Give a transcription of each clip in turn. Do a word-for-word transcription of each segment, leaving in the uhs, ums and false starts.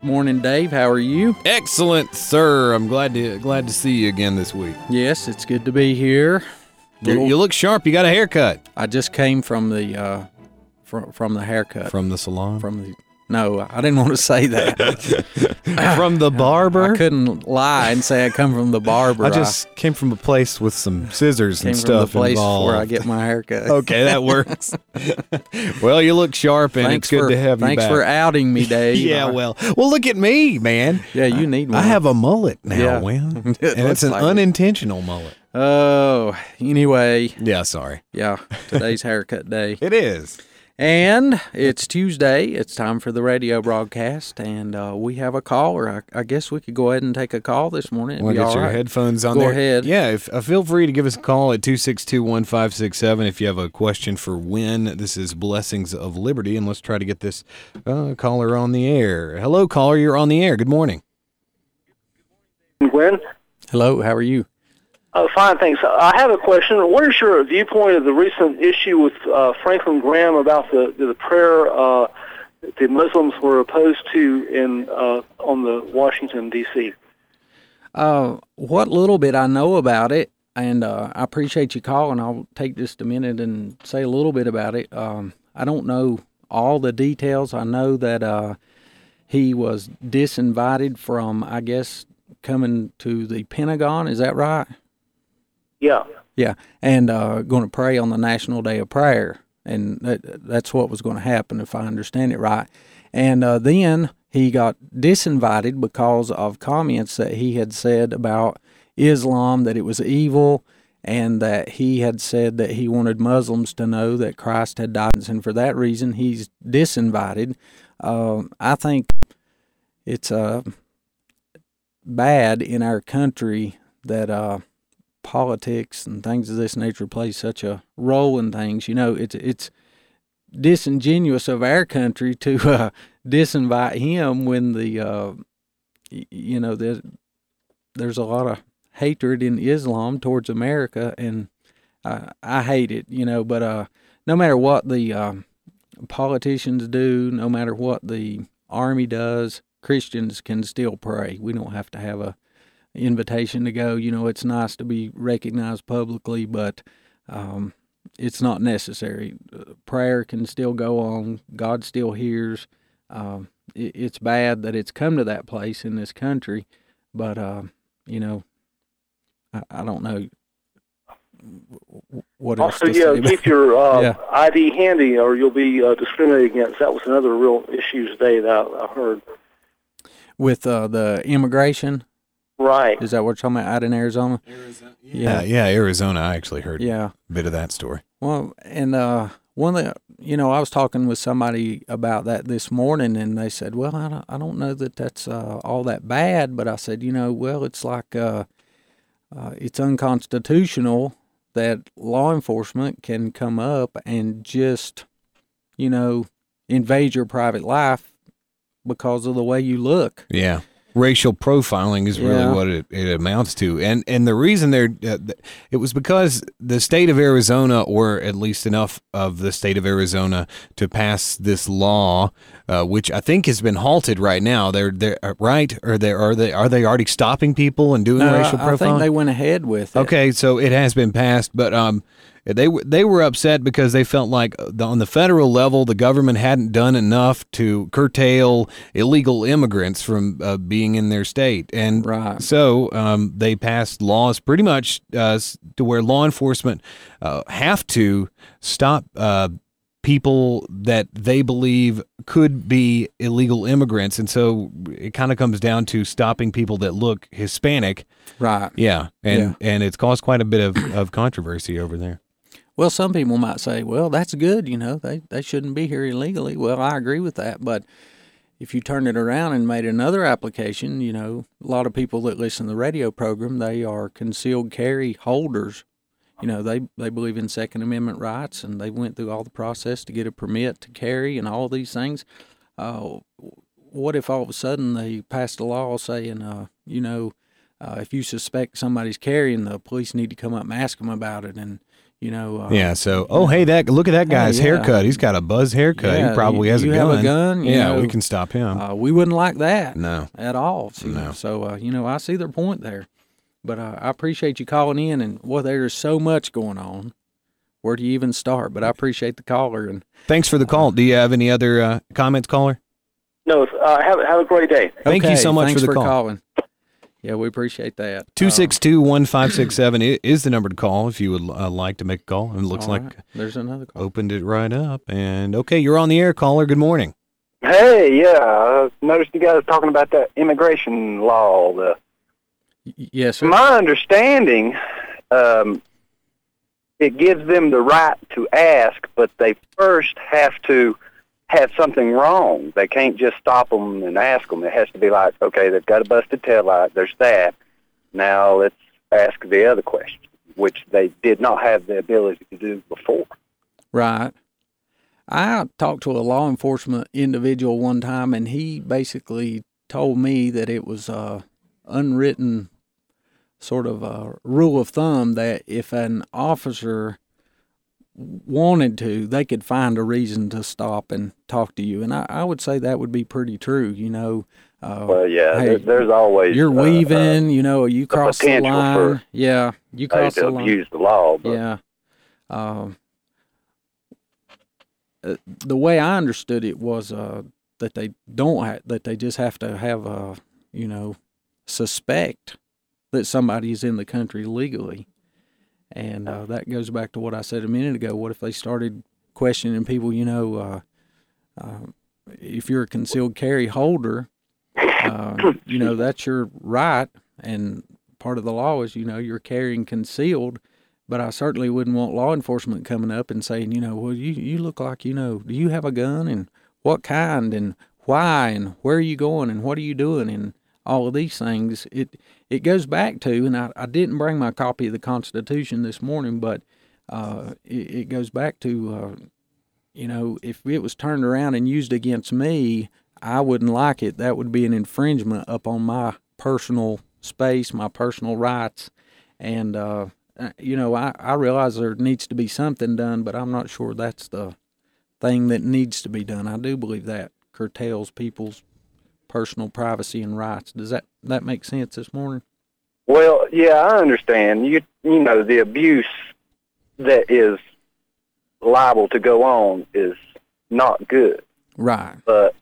morning, Dave. How are you? Excellent, sir. I'm glad to glad to see you again this week. Yes, it's good to be here. You, you look sharp. You got a haircut. I just came from the uh, from from the haircut. From the salon? From the no, I didn't want to say that. From the barber? I couldn't lie and say I come from the barber. I just I came from a place with some scissors came and stuff from the place involved. where I get my haircut. Okay, that works. Well, you look sharp, and thanks it's good for, to have you thanks back. Thanks for outing me, Dave. Yeah, well, well, look at me, man. Yeah, you need one. I have a mullet now, yeah. Will. And it's an like unintentional it. mullet. Oh, anyway. Yeah, sorry. Yeah, today's haircut day. It is. And it's Tuesday. It's time for the radio broadcast, and uh, we have a caller. I, I guess we could go ahead and take a call this morning. Want to get your right. headphones on go there? Go ahead. Yeah, if, uh, feel free to give us a call at two six two, one five six seven if you have a question for Wynn. This is Blessings of Liberty, and let's try to get this uh, caller on the air. Hello, caller. You're on the air. Good morning. Wynn? Hello, how are you? Uh, fine, thanks. I have a question. What is your viewpoint of the recent issue with uh, Franklin Graham about the the prayer uh, the Muslims were opposed to in uh, on the Washington D C? Uh, what little bit I know about it, and uh, I appreciate you calling. I'll take just a minute and say a little bit about it. Um, I don't know all the details. I know that uh, he was disinvited from, I guess, coming to the Pentagon. Is that right? Yeah. Yeah, and uh, going to pray on the National Day of Prayer, and that, that's what was going to happen, if I understand it right. And uh, then he got disinvited because of comments that he had said about Islam, that it was evil, and that he had said that he wanted Muslims to know that Christ had died, and for that reason he's disinvited. Uh, I think it's uh, bad in our country that uh, politics and things of this nature play such a role in things. You know, it's it's disingenuous of our country to uh, disinvite him when the uh, you know there's there's a lot of hatred in Islam towards America, and I, I hate it. You know, but uh, no matter what the uh, politicians do, no matter what the army does, Christians can still pray. We don't have to have a invitation to go. You know, it's nice to be recognized publicly, but um, it's not necessary. Uh, prayer can still go on. God still hears. Um, it, it's bad that it's come to that place in this country, but, uh, you know, I, I don't know what else also, to yeah, say. keep your uh, yeah. I D handy or you'll be uh, discriminated against. That was another real issue today that I, I heard. With uh, the immigration? Right. Is that what you're talking about out in Arizona? Arizona. Yeah, yeah, Arizona. I actually heard yeah. a bit of that story. Well, and uh, one of the, you know, I was talking with somebody about that this morning, and they said, well, I don't, I don't know that that's uh, all that bad, but I said, you know, well, it's like uh, uh, it's unconstitutional that law enforcement can come up and just, you know, invade your private life because of the way you look. Yeah. Racial profiling is really yeah. what it, it amounts to, and and the reason they're uh, it was because the state of Arizona, or at least enough of the state of Arizona, to pass this law, uh, which I think has been halted right now. They're they're uh, right, or they are they are they already stopping people and doing no, racial profiling? I think they went ahead with it. Okay, so it has been passed, but um. They they were upset because they felt like on the federal level, the government hadn't done enough to curtail illegal immigrants from uh, being in their state. And right. so um, they passed laws pretty much uh, to where law enforcement uh, have to stop uh, people that they believe could be illegal immigrants. And so it kind of comes down to stopping people that look Hispanic. Right. Yeah. And, yeah. and it's caused quite a bit of, of controversy over there. Well, some people might say, well, that's good, you know, they, they shouldn't be here illegally. Well, I agree with that, but if you turned it around and made another application, you know, a lot of people that listen to the radio program, they are concealed carry holders. You know, they, they believe in Second Amendment rights, and they went through all the process to get a permit to carry and all these things. Uh, what if all of a sudden they passed a law saying, uh, you know, uh, if you suspect somebody's carrying, the police need to come up and ask them about it, and You know. Uh, yeah. So, oh, hey, that look at that guy's hey, yeah. haircut. He's got a buzz haircut. Yeah, he probably you, has a you gun. have a gun. You yeah, know, we can stop him. Uh, we wouldn't like that. No. At all. So, No. So uh, you know, I see their point there. But uh, I appreciate you calling in, and well, there's so much going on. Where do you even start? But I appreciate the caller. And thanks for the call. Do you have any other uh, comments, caller? No, uh, have, have a great day. Thank you okay, so much thanks for the call. calling. Yeah, we appreciate that. two six two, one five six seven is the number to call if you would uh, like to make a call. And it looks All like right. There's another call. opened it right up. And, okay, you're on the air, caller. Good morning. Hey, yeah, I noticed you guys talking about that immigration law. The, Y- Yes, sir. my understanding, um, it gives them the right to ask, but they first have to have something wrong. They can't just stop them and ask them. It has to be like, okay, they've got a busted taillight. There's that. Now let's ask the other question, which they did not have the ability to do before. Right. I talked to a law enforcement individual one time, and he basically told me that it was a unwritten sort of a rule of thumb that if an officer wanted to, they could find a reason to stop and talk to you. And I, I would say that would be pretty true, you know. Uh, Well, yeah, hey, there, there's always you're uh, weaving, you know, you cross the potential line. for Yeah, you uh, cross to the line. abuse the law. But Yeah. Um, uh, the way I understood it was uh, that they don't ha- that they just have to have a, you know, suspect that somebody is in the country legally. And uh, that goes back to what I said a minute ago. What if they started questioning people, you know, uh, uh, if you're a concealed carry holder, uh, you know, that's your right. And part of the law is, you know, you're carrying concealed. But I certainly wouldn't want law enforcement coming up and saying, you know, well, you, you look like, you know, do you have a gun, and what kind, and why, and where are you going, and what are you doing, and all of these things. It it goes back to, and I, I didn't bring my copy of the Constitution this morning, but uh, it, it goes back to, uh, you know, if it was turned around and used against me, I wouldn't like it. That would be an infringement upon my personal space, my personal rights, and uh, you know, I, I realize there needs to be something done, but I'm not sure that's the thing that needs to be done. I do believe that curtails people's personal privacy and rights. Does that, that make sense this morning? Well, yeah, I understand. You you know, the abuse that is liable to go on is not good. Right. But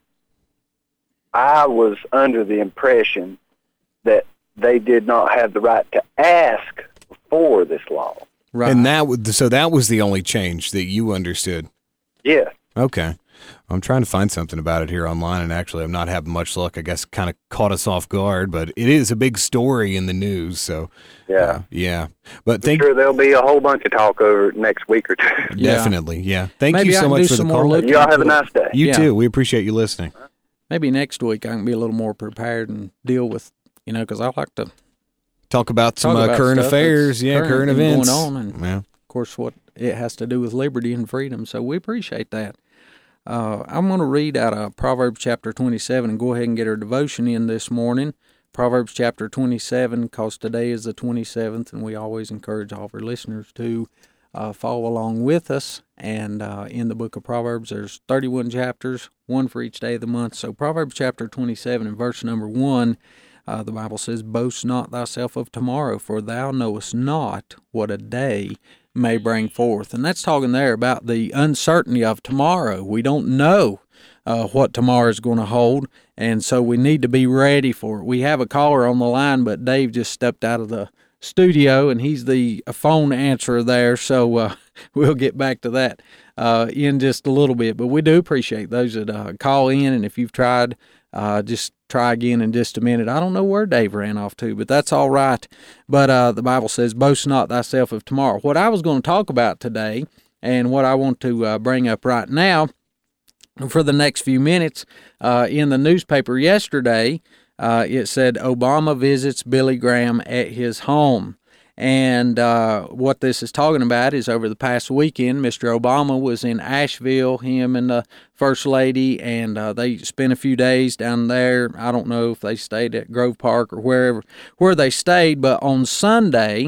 I was under the impression that they did not have the right to ask for this law. Right. And that would, so that was the only change that you understood. Yeah. Okay. I'm trying to find something about it here online, and actually I'm not having much luck. I guess kind of caught us off guard, but it is a big story in the news. So, Yeah. uh, yeah. But I'm thank sure there'll be a whole bunch of talk over next week or two. Yeah. definitely. Yeah. Thank Maybe you I so can much do for the some more call. looking. Y'all have a nice day. You Yeah. too. We appreciate you listening. Maybe next week I can be a little more prepared and deal with, you know, because I like to Talk about some talk uh, about current stuff affairs. that's Yeah, current current and events. going on, and yeah. of course what it has to do with liberty and freedom. So we appreciate that. Uh, I'm going to read out of Proverbs chapter twenty-seven and go ahead and get our devotion in this morning. Proverbs chapter twenty-seven, because today is the twenty-seventh, and we always encourage all of our listeners to uh, follow along with us. And uh, in the book of Proverbs, there's thirty-one chapters, one for each day of the month. So Proverbs chapter twenty-seven and verse number one, uh, the Bible says, "Boast not thyself of tomorrow, for thou knowest not what a day may bring forth." And that's talking there about the uncertainty of tomorrow. We don't know uh, what tomorrow is going to hold, and so we need to be ready for it. We have a caller on the line, but Dave just stepped out of the studio, and he's the phone answerer there, so uh, we'll get back to that uh, in just a little bit. But we do appreciate those that uh, call in, and if you've tried, uh, just try again in just a minute. I don't know where Dave ran off to, but that's all right. But uh, the Bible says, "Boast not thyself of tomorrow." What I was going to talk about today, and what I want to uh, bring up right now for the next few minutes, uh, in the newspaper yesterday, uh, it said Obama visits Billy Graham at his home. And uh, what this is talking about is over the past weekend, Mister Obama was in Asheville, him and the First Lady, and uh, they spent a few days down there. I don't know if they stayed at Grove Park or wherever where they stayed, but on Sunday,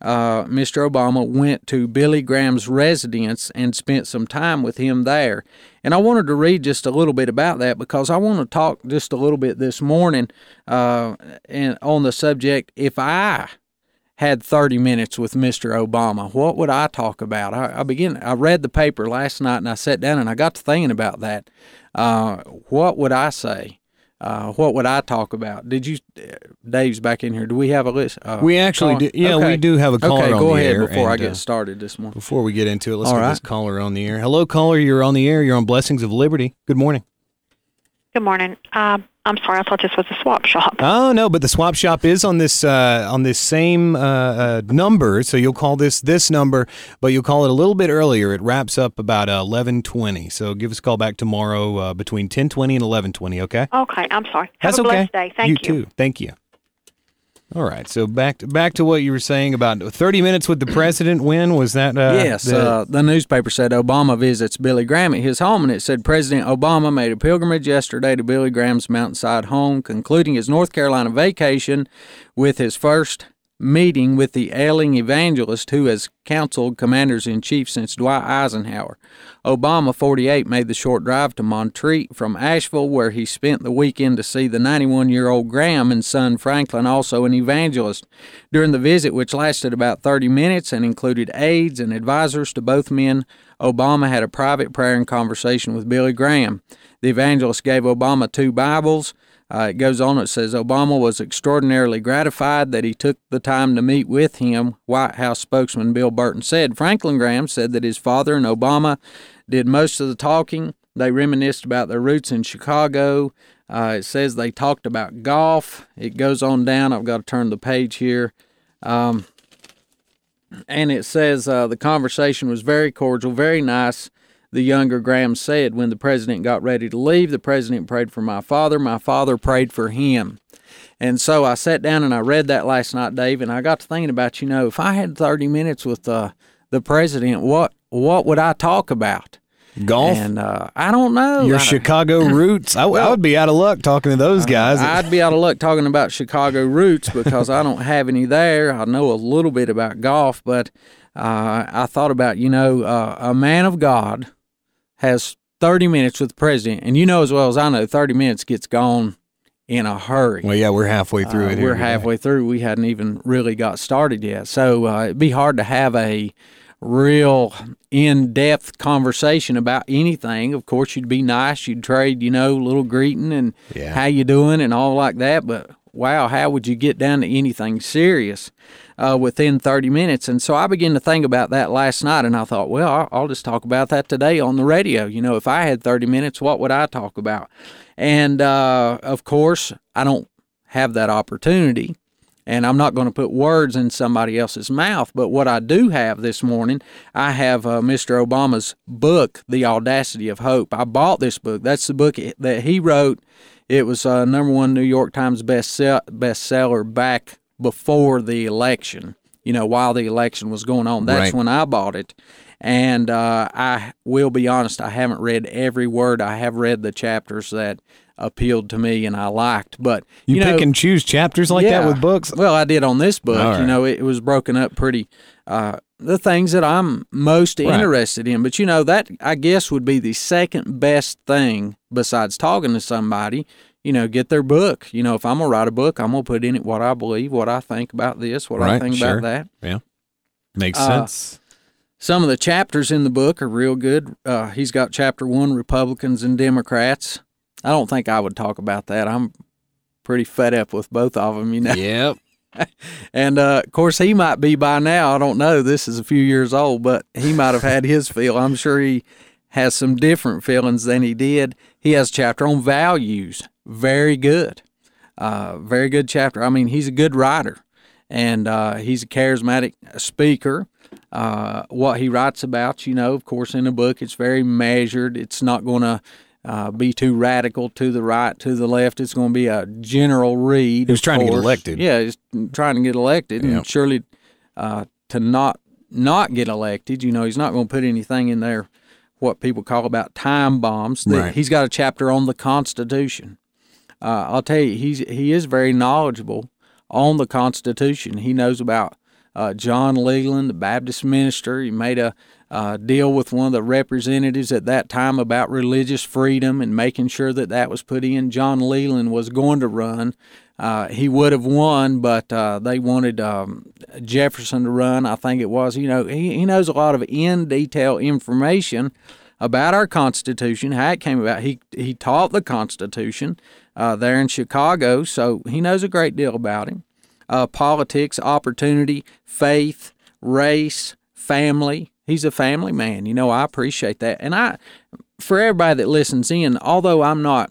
uh, Mister Obama went to Billy Graham's residence and spent some time with him there. And I wanted to read just a little bit about that because I want to talk just a little bit this morning uh, and on the subject, if I had thirty minutes with Mister Obama, what would I talk about? I, I begin. I read the paper last night and I sat down and I got to thinking about that. Uh, what would I say? Uh, what would I talk about? Did you, Dave's back in here. Do we have a list? Uh, we actually do. Yeah, okay. we do have a caller okay, on go the ahead air. before I and, get uh, started this morning. Before we get into it, let's All get right. this caller on the air. Hello, caller. You're on the air. You're on Blessings of Liberty. Good morning. Good morning. Um, I'm sorry, I thought this was a swap shop. Oh no, but the swap shop is on this uh, on this same uh, uh, number. So you'll call this this number, but you'll call it a little bit earlier. It wraps up about uh, eleven twenty. So give us a call back tomorrow uh, between ten twenty and eleven twenty. Okay. Okay, I'm sorry. Have That's a blessed okay. day. Thank you. You too. Thank you. All right. So back to, back to what you were saying about thirty minutes with the president. When was that? Uh, yes, the, uh, the newspaper said Obama visits Billy Graham at his home, and it said President Obama made a pilgrimage yesterday to Billy Graham's mountainside home, concluding his North Carolina vacation with his first meeting with the ailing evangelist who has counseled commanders-in-chief since Dwight Eisenhower. Obama, forty-eight, made the short drive to Montreat from Asheville, where he spent the weekend to see the ninety-one-year-old Graham and son Franklin, also an evangelist. During the visit, which lasted about thirty minutes and included aides and advisors to both men, Obama had a private prayer and conversation with Billy Graham. The evangelist gave Obama two Bibles. Uh, it goes on, it says, Obama was extraordinarily gratified that he took the time to meet with him, White House spokesman Bill Burton said. Franklin Graham said that his father and Obama did most of the talking. They reminisced about their roots in Chicago. Uh, it says they talked about golf. It goes on down. I've got to turn the page here. Um, and it says uh, the conversation was very cordial, very nice. The younger Graham said, when the president got ready to leave, the president prayed for my father. My father prayed for him. And so I sat down and I read that last night, Dave, and I got to thinking about, you know, if I had thirty minutes with uh, the president, what what would I talk about? Golf? And uh, I don't know. Your I, Chicago roots? I, I would be out of luck talking to those guys. I'd be out of luck talking about Chicago roots because I don't have any there. I know a little bit about golf, but uh, I thought about, you know, uh, a man of God has thirty minutes with the president, and you know as well as I know, thirty minutes gets gone in a hurry. Well, yeah, we're halfway through uh, it. Here We're today. halfway through. We hadn't even really got started yet. So uh, it'd be hard to have a real in-depth conversation about anything. Of course, you'd be nice. You'd trade, you know, a little greeting and Yeah. how you doing and all like that. But, wow, how would you get down to anything serious uh, within thirty minutes? And so I began to think about that last night, and I thought, well, I'll, I'll just talk about that today on the radio. You know, if I had thirty minutes, what would I talk about? And, uh, of course, I don't have that opportunity, and I'm not going to put words in somebody else's mouth. But what I do have this morning, I have uh, Mister Obama's book, The Audacity of Hope. I bought this book. That's the book that he wrote. It was uh, number one New York Times bestseller, bestseller back before the election, you know, while the election was going on. That's Right. when I bought it. And uh, I will be honest, I haven't read every word. I have read the chapters that appealed to me and I liked. But, You, you, pick know, and choose chapters like yeah. that with books? Well, I did on this book. All You right. know, it, it was broken up pretty, uh, the things that I'm most Right. interested in. But, you know, that, I guess, would be the second best thing besides talking to somebody. You know, get their book. You know, if I'm going to write a book, I'm going to put in it what I believe, what I think about this, what I Right, think sure. about that. Yeah. Makes Uh, sense. Some of the chapters in the book are real good. Uh, he's got chapter one, Republicans and Democrats. I don't think I would talk about that. I'm pretty fed up with both of them, you know. Yep. And, uh, of course, he might be by now. I don't know. This is a few years old, but he might have had his feel. I'm sure he has some different feelings than he did. He has a chapter on values. Very good. Uh, very good chapter. I mean, he's a good writer, and uh, he's a charismatic speaker. Uh, what he writes about, you know, of course, in the book, it's very measured. It's not going to uh, be too radical to the right, to the left. It's going to be a general read. He was of trying to get course. elected. Yeah, he's trying to get elected, Yeah. and surely uh, to not not get elected, you know, he's not going to put anything in there what people call about time bombs. The- Right. He's got a chapter on the Constitution. Uh, I'll tell you, he's he is very knowledgeable on the Constitution. He knows about uh, John Leland, the Baptist minister. He made a uh, deal with one of the representatives at that time about religious freedom and making sure that that was put in. John Leland was going to run. Uh, he would have won, but uh, they wanted um, Jefferson to run, I think it was. You know, he, he knows a lot of in-detail information about our Constitution, how it came about. He he taught the Constitution uh, there in Chicago, so he knows a great deal about him. Uh, politics, opportunity, faith, race, family. He's a family man. You know, I appreciate that. And I, for everybody that listens in, although I'm not,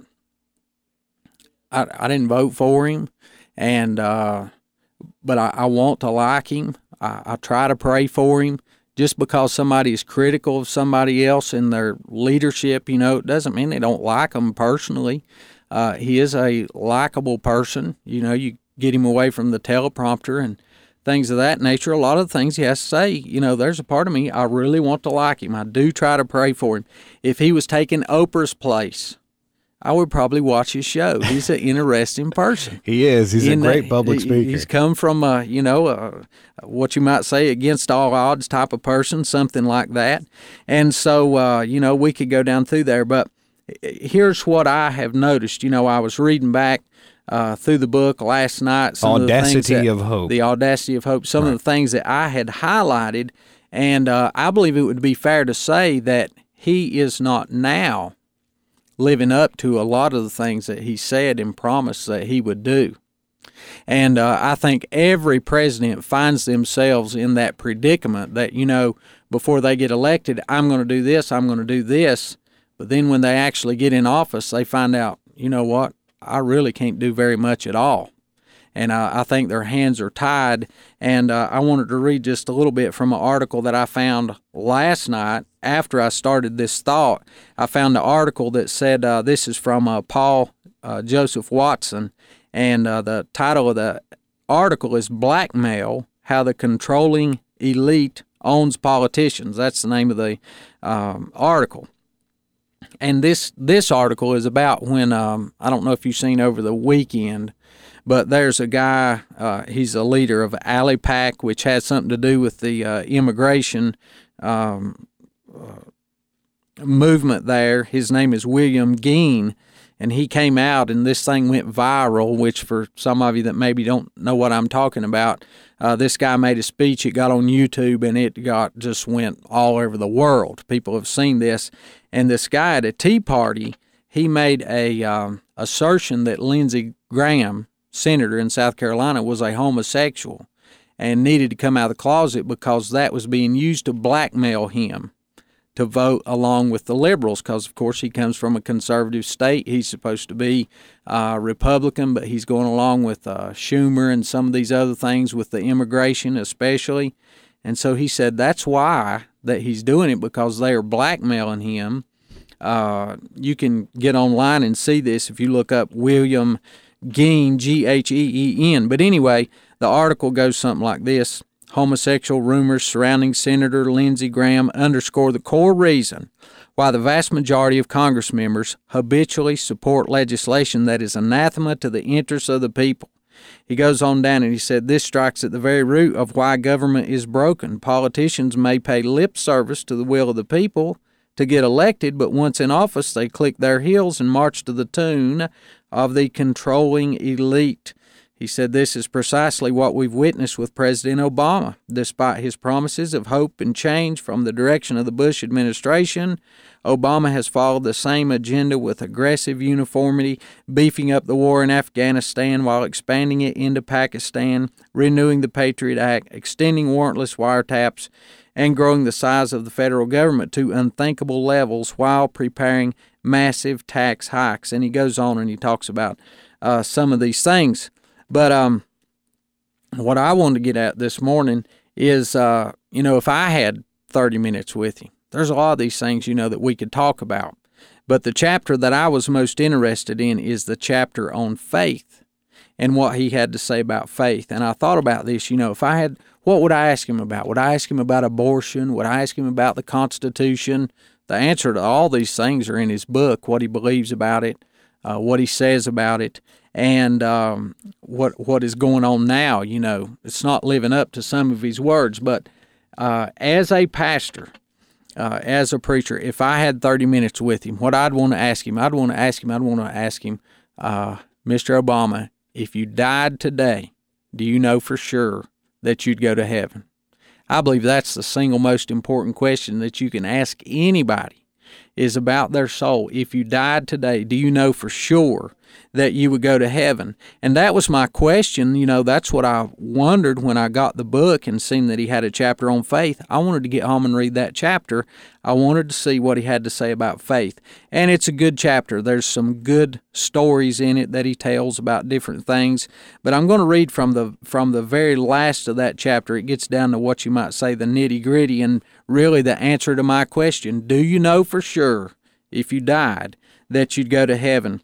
I, I didn't vote for him, and uh, but I, I want to like him. I, I try to pray for him. Just because somebody is critical of somebody else in their leadership, you know, it doesn't mean they don't like them personally. Uh, he is a likable person. You know, you get him away from the teleprompter and things of that nature. A lot of the things he has to say, you know, there's a part of me, I really want to like him. I do try to pray for him. If he was taking Oprah's place, I would probably watch his show. He's an interesting person. He is. He's In a great the, public speaker. He's come from, a, you know, a, what you might say against all odds type of person, something like that. And so, uh, you know, we could go down through there. But here's what I have noticed. You know, I was reading back uh, through the book last night. Some Audacity of, the things that, of Hope. The Audacity of Hope. Some right. of the things that I had highlighted. And uh, I believe it would be fair to say that he is not now living up to a lot of the things that he said and promised that he would do. And uh, I think every president finds themselves in that predicament that, you know, before they get elected, I'm going to do this, I'm going to do this. But then when they actually get in office, they find out, you know what, I really can't do very much at all. And uh, I think their hands are tied. And uh, I wanted to read just a little bit from an article that I found last night after I started this thought. I found an article that said, uh, this is from uh, Paul uh, Joseph Watson, and uh, the title of the article is Blackmail, How the Controlling Elite Owns Politicians. That's the name of the um, article. And this, this article is about when, um, I don't know if you've seen over the weekend, but there's a guy, uh, he's a leader of ALIPAC, which has something to do with the uh, immigration um, uh, movement there. His name is William Geen, and he came out, and this thing went viral, which for some of you that maybe don't know what I'm talking about, uh, this guy made a speech. It got on YouTube, and it got just went all over the world. People have seen this. And this guy at a Tea Party, he made a um, assertion that Lindsey Graham, senator in South Carolina, was a homosexual and needed to come out of the closet because that was being used to blackmail him to vote along with the liberals, because, of course, he comes from a conservative state. He's supposed to be uh, Republican, but he's going along with uh, Schumer and some of these other things with the immigration especially. And so he said that's why that he's doing it, because they are blackmailing him. Uh, you can get online and see this if you look up William Geen, G H E E N. But anyway, the article goes something like this. Homosexual rumors surrounding Senator Lindsey Graham underscore the core reason why the vast majority of Congress members habitually support legislation that is anathema to the interests of the people. He goes on down and he said, this strikes at the very root of why government is broken. Politicians may pay lip service to the will of the people to get elected, but once in office, they click their heels and march to the tune of the controlling elite. He said this is precisely what we've witnessed with President Obama. Despite his promises of hope and change from the direction of the Bush administration, Obama has followed the same agenda with aggressive uniformity, beefing up the war in Afghanistan while expanding it into Pakistan, renewing the Patriot Act, extending warrantless wiretaps, and growing the size of the federal government to unthinkable levels while preparing massive tax hikes. And he goes on and he talks about uh, some of these things. But um, what I wanted to get at this morning is, uh, you know, if I had thirty minutes with you, there's a lot of these things, you know, that we could talk about. But the chapter that I was most interested in is the chapter on faith and what he had to say about faith. And I thought about this, you know, if I had, what would I ask him about? Would I ask him about abortion? Would I ask him about the Constitution? The answer to all these things are in his book, what he believes about it, uh, what he says about it. and um, what what is going on now. You know, it's not living up to some of his words. But uh, as a pastor, uh, as a preacher, if I had thirty minutes with him, what I'd want to ask him, I'd want to ask him, I'd want to ask him, uh, Mister Obama, if you died today, do you know for sure that you'd go to heaven? I believe that's the single most important question that you can ask anybody, is about their soul. If you died today, do you know for sure that you would go to heaven? And that was my question. You know, that's what I wondered when I got the book and seen that he had a chapter on faith. I wanted to get home and read that chapter. I wanted to see what he had to say about faith. And it's a good chapter. There's some good stories in it that he tells about different things. But I'm going to read from the from the very last of that chapter. It gets down to what you might say the nitty-gritty and really the answer to my question. Do you know for sure, if you died, that you'd go to heaven?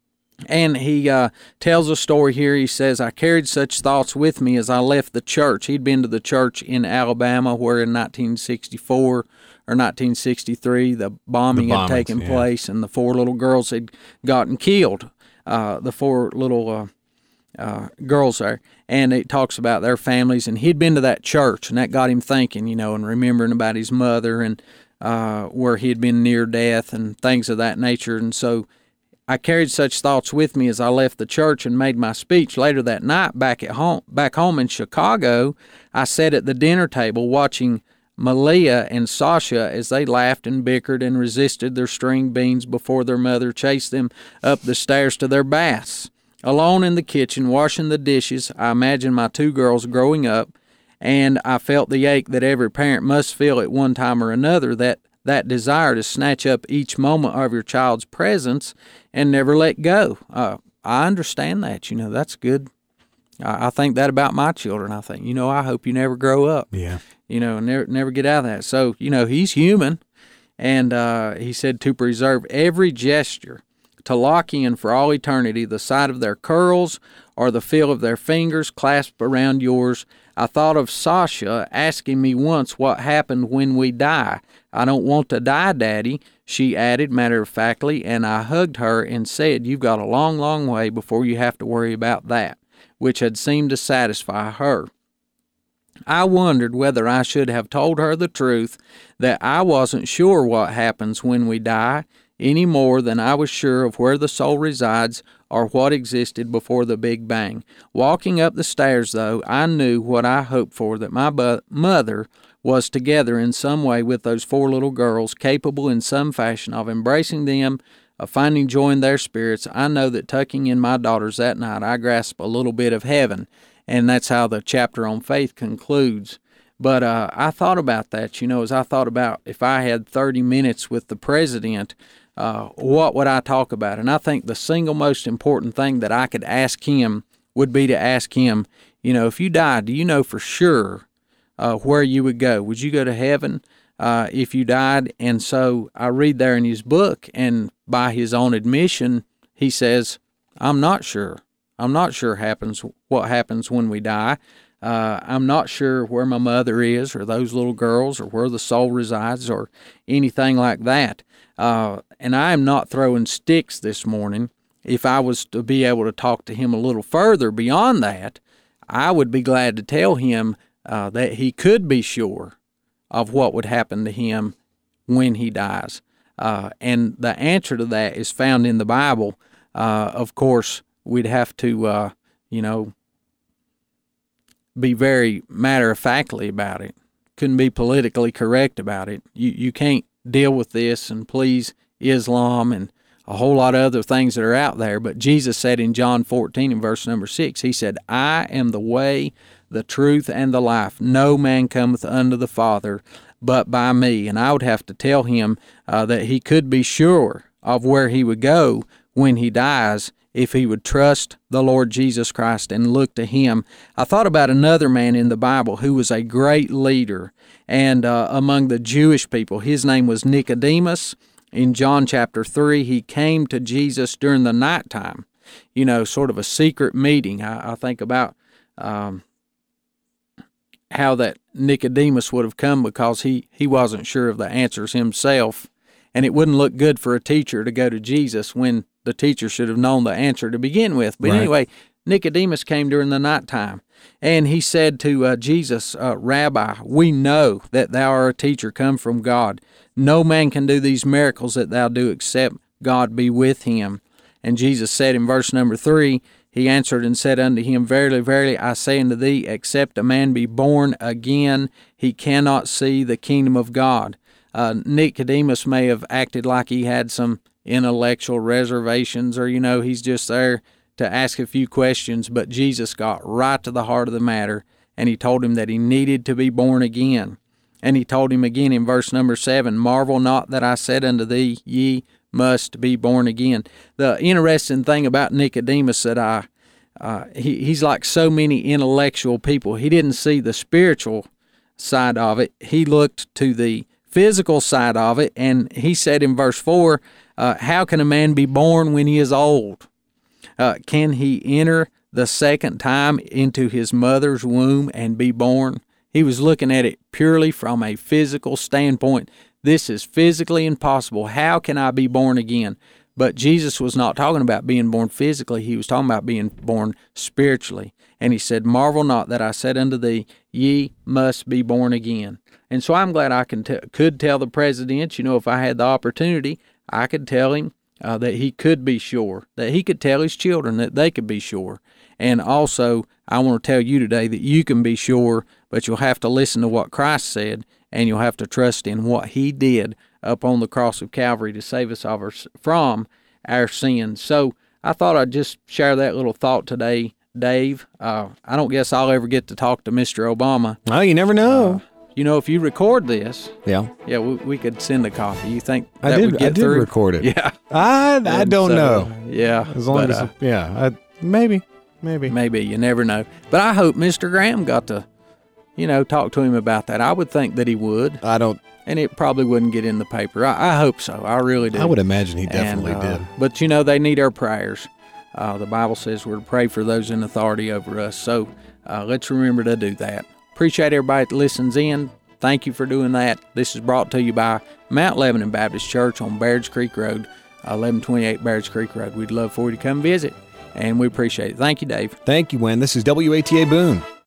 And he uh, tells a story here. He says, I carried such thoughts with me as I left the church. He'd been to the church in Alabama where in nineteen sixty-four or nineteen sixty-three the bombing The had bombings, taken yeah. place and the four little girls had gotten killed, uh, the four little uh, uh, girls there. And it talks about their families. And he'd been to that church, and that got him thinking, you know, and remembering about his mother and uh, where he had been near death and things of that nature. And so I carried such thoughts with me as I left the church and made my speech. Later that night, back at home, back home in Chicago, I sat at the dinner table watching Malia and Sasha as they laughed and bickered and resisted their string beans before their mother chased them up the stairs to their baths. Alone in the kitchen, washing the dishes, I imagined my two girls growing up, and I felt the ache that every parent must feel at one time or another, that that desire to snatch up each moment of your child's presence and never let go. Uh, I understand that. You know, that's good. I, I think that about my children. I think, you know, I hope you never grow up. Yeah. You know, and never, never get out of that. So, you know, he's human. And uh, he said to preserve every gesture, to lock in for all eternity the sight of their curls or the feel of their fingers clasped around yours. I thought of Sasha asking me once what happened when we die. I don't want to die, Daddy, she added matter-of-factly, and I hugged her and said, you've got a long, long way before you have to worry about that, which had seemed to satisfy her. I wondered whether I should have told her the truth, that I wasn't sure what happens when we die, any more than I was sure of where the soul resides or what existed before the Big Bang. Walking up the stairs, though, I knew what I hoped for, that my bu- mother was together in some way with those four little girls, capable in some fashion of embracing them, of finding joy in their spirits. I know that tucking in my daughters that night, I grasped a little bit of heaven, and that's how the chapter on faith concludes. But uh, I thought about that, you know, as I thought about if I had thirty minutes with the president, uh, what would I talk about? And I think the single most important thing that I could ask him would be to ask him, you know, if you died, do you know for sure uh, where you would go? Would you go to heaven uh, if you died? And so I read there in his book, and by his own admission, he says, I'm not sure. I'm not sure happens what happens when we die. Uh, I'm not sure where my mother is or those little girls or where the soul resides or anything like that. Uh, and I am not throwing sticks this morning. If I was to be able to talk to him a little further beyond that, I would be glad to tell him uh, that he could be sure of what would happen to him when he dies. Uh, and the answer to that is found in the Bible. Uh, of course, we'd have to, uh, you know, be very matter-of-factly about it. Couldn't be politically correct about it. You you can't deal with this and please Islam and a whole lot of other things that are out there. But Jesus said in John fourteen in verse number six, he said, I am the way, the truth, and the life. No man cometh unto the Father but by me. And I would have to tell him uh, that he could be sure of where he would go when he dies if he would trust the Lord Jesus Christ and look to him. I thought about another man in the Bible who was a great leader and uh, among the Jewish people. His name was Nicodemus. In John chapter three, he came to Jesus during the nighttime, you know, sort of a secret meeting. I, I think about um, how that Nicodemus would have come because he, he wasn't sure of the answers himself, and it wouldn't look good for a teacher to go to Jesus when the teacher should have known the answer to begin with. But Right. anyway, Nicodemus came during the nighttime, and he said to uh, Jesus, uh, Rabbi, we know that thou art a teacher come from God. No man can do these miracles that thou do except God be with him. And Jesus said in verse number three, he answered and said unto him, Verily, verily, I say unto thee, except a man be born again, he cannot see the kingdom of God. Uh, Nicodemus may have acted like he had some intellectual reservations, or, you know, he's just there to ask a few questions, but Jesus got right to the heart of the matter, and he told him that he needed to be born again. And he told him again in verse number seven, Marvel not that I said unto thee, ye must be born again. The interesting thing about Nicodemus that I, uh, he, he's like so many intellectual people. He didn't see the spiritual side of it. He looked to the physical side of it, and he said in verse four, uh, how can a man be born when he is old? Uh, can he enter the second time into his mother's womb and be born? He was looking at it purely from a physical standpoint. This is physically impossible. How can I be born again? But Jesus was not talking about being born physically. He was talking about being born spiritually. And he said, Marvel not that I said unto thee, ye must be born again. And so I'm glad I can t- could tell the president, you know, if I had the opportunity, I could tell him uh, that he could be sure, that he could tell his children that they could be sure. And also, I want to tell you today that you can be sure, but you'll have to listen to what Christ said, and you'll have to trust in what he did up on the cross of Calvary to save us of our, from our sins. So I thought I'd just share that little thought today, Dave. Uh, I don't guess I'll ever get to talk to Mister Obama. Oh, you never know. Uh, you know, if you record this, yeah, yeah, we, we could send a copy. You think I that did. would get I did through? record it. Yeah, I I And don't so, know. Yeah, As long but, as uh, yeah, I, maybe maybe. maybe you never know. But I hope Mister Graham got to, you know, talk to him about that. I would think that he would, I don't. and it probably wouldn't get in the paper. I, I hope so. I really do. I would imagine he definitely And, uh, did. But, you know, they need our prayers. Uh, the Bible says we're to pray for those in authority over us. So uh, let's remember to do that. Appreciate everybody that listens in. Thank you for doing that. This is brought to you by Mount Lebanon Baptist Church on Baird's Creek Road, eleven twenty-eight Baird's Creek Road. We'd love for you to come visit, and we appreciate it. Thank you, Dave. Thank you, Wynn. This is W A T A Boone.